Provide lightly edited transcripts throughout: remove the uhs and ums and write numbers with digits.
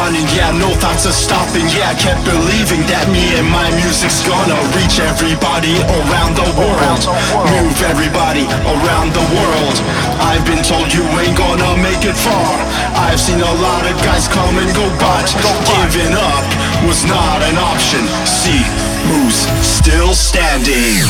running, yeah, no thoughts of stopping. Yeah, I kept believing that me and my music's gonna reach everybody around the world. Move everybody around the world. I've been told you ain't gonna make it far. I've seen a lot of guys come and go, but giving up was not an option. See who's still standing.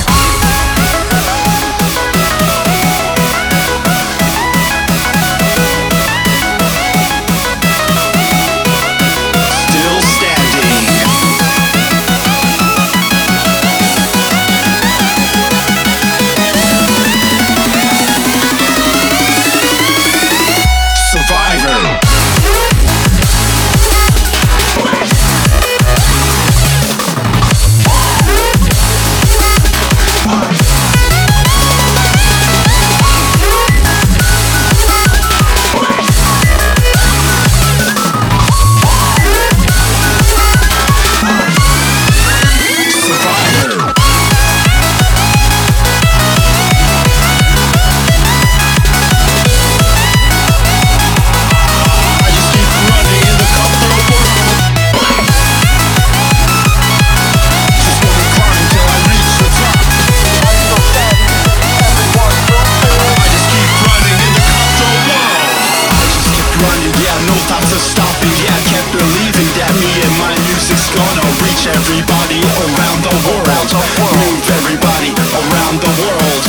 Gonna reach everybody around the world. Move everybody around the world.